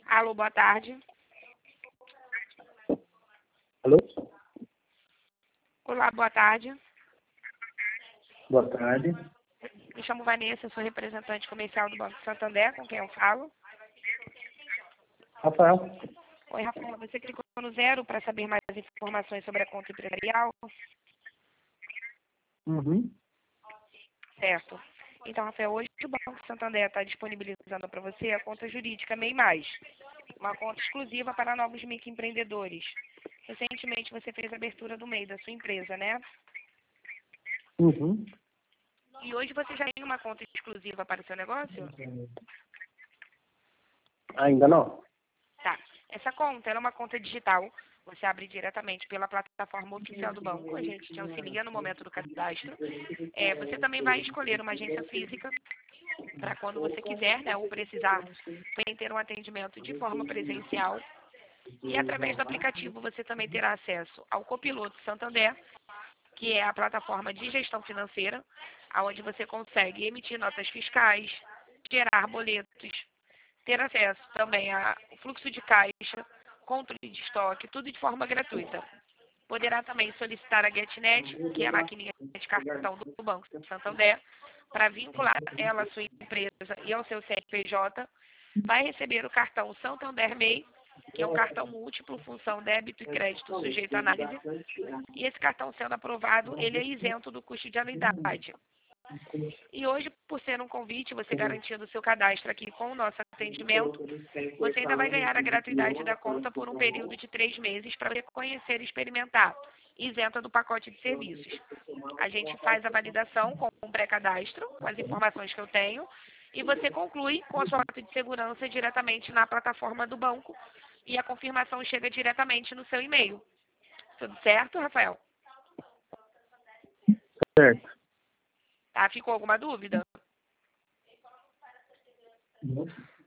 Alô, boa tarde. Alô? Olá, boa tarde. Boa tarde. Me chamo Vanessa, sou representante comercial do Banco Santander, com quem eu falo. Rafael? Oi, Rafael, você clicou no 0 para saber mais informações sobre a conta empresarial? Uhum. Certo. Então, Rafael, hoje o Banco Santander está disponibilizando para você a conta jurídica MEI Mais, uma conta exclusiva para novos microempreendedores. Recentemente você fez a abertura do MEI da sua empresa, né? Uhum. E hoje você já tem uma conta exclusiva para o seu negócio? Ainda não? Tá. Essa conta ela é uma conta digital. Você abre diretamente pela plataforma oficial do banco. A gente te auxilia no momento do cadastro. Você também vai escolher uma agência física para quando você quiser, né, ou precisar, também ter um atendimento de forma presencial. E através do aplicativo você também terá acesso ao Copiloto Santander, que é a plataforma de gestão financeira, onde você consegue emitir notas fiscais, gerar boletos, ter acesso também ao fluxo de caixa, controle de estoque, tudo de forma gratuita. Poderá também solicitar a GetNet, que é a maquininha de cartão do Banco Santander, para vincular ela à sua empresa e ao seu CNPJ. Vai receber o cartão Santander MEI, que é um cartão múltiplo, função débito e crédito sujeito à análise. E esse cartão sendo aprovado, ele é isento do custo de anuidade. E hoje, por ser um convite, você garantindo o seu cadastro aqui com o nosso atendimento, você ainda vai ganhar a gratuidade da conta por um período de 3 meses para você conhecer e experimentar, isenta do pacote de serviços. A gente faz a validação com um pré-cadastro, com as informações que eu tenho, e você conclui com a sua nota de segurança diretamente na plataforma do banco e a confirmação chega diretamente no seu e-mail. Tudo certo, Rafael? Certo. Tá? Ficou alguma dúvida?